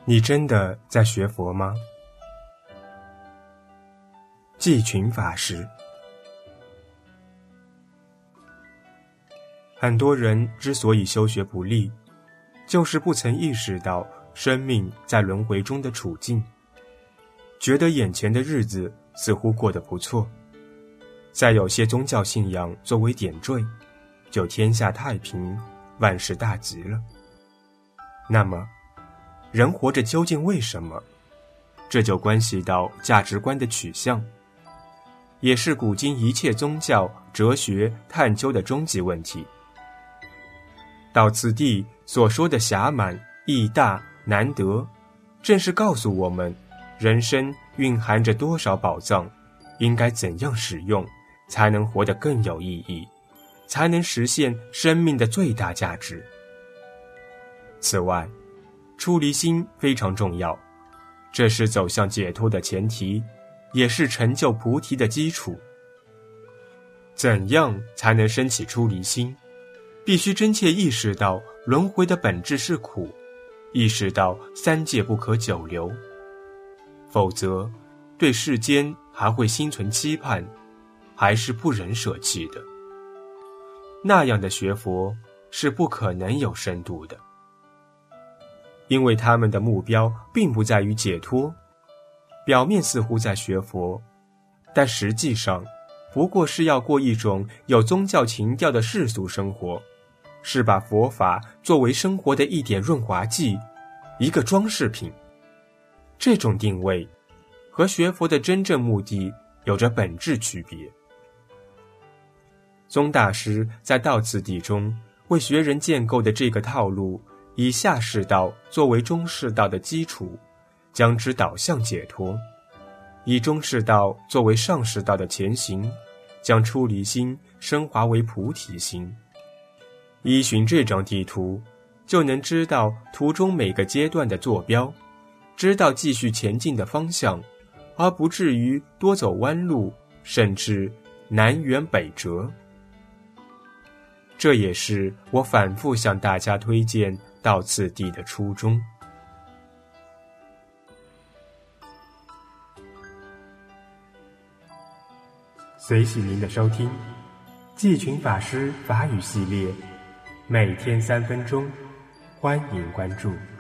你真的在学佛吗？季群法师。很多人之所以修学不利，就是不曾意识到生命在轮回中的处境，觉得眼前的日子似乎过得不错，再有些宗教信仰作为点缀，就天下太平，万事大吉了。那么人活着究竟为什么？这就关系到价值观的取向，也是古今一切宗教哲学探究的终极问题。到此地所说的暇满、义大、难得，正是告诉我们人生蕴含着多少宝藏，应该怎样使用，才能活得更有意义，才能实现生命的最大价值。此外，出离心非常重要，这是走向解脱的前提，也是成就菩提的基础。怎样才能升起出离心？必须真切意识到轮回的本质是苦，意识到三界不可久留，否则对世间还会心存期盼，还是不忍舍弃的。那样的学佛是不可能有深度的，因为他们的目标并不在于解脱，表面似乎在学佛，但实际上不过是要过一种有宗教情调的世俗生活，是把佛法作为生活的一点润滑剂，一个装饰品。这种定位和学佛的真正目的有着本质区别。宗大师在道次第中为学人建构的这个套路，以下士道作为中士道的基础，将之导向解脱；以中士道作为上士道的前行，将出离心升华为菩提心。依循这张地图，就能知道途中每个阶段的坐标，知道继续前进的方向，而不至于多走弯路，甚至南辕北辙。这也是我反复向大家推荐道次第的初衷。随喜您的收听，季群法师法语系列，每天3分钟，欢迎关注。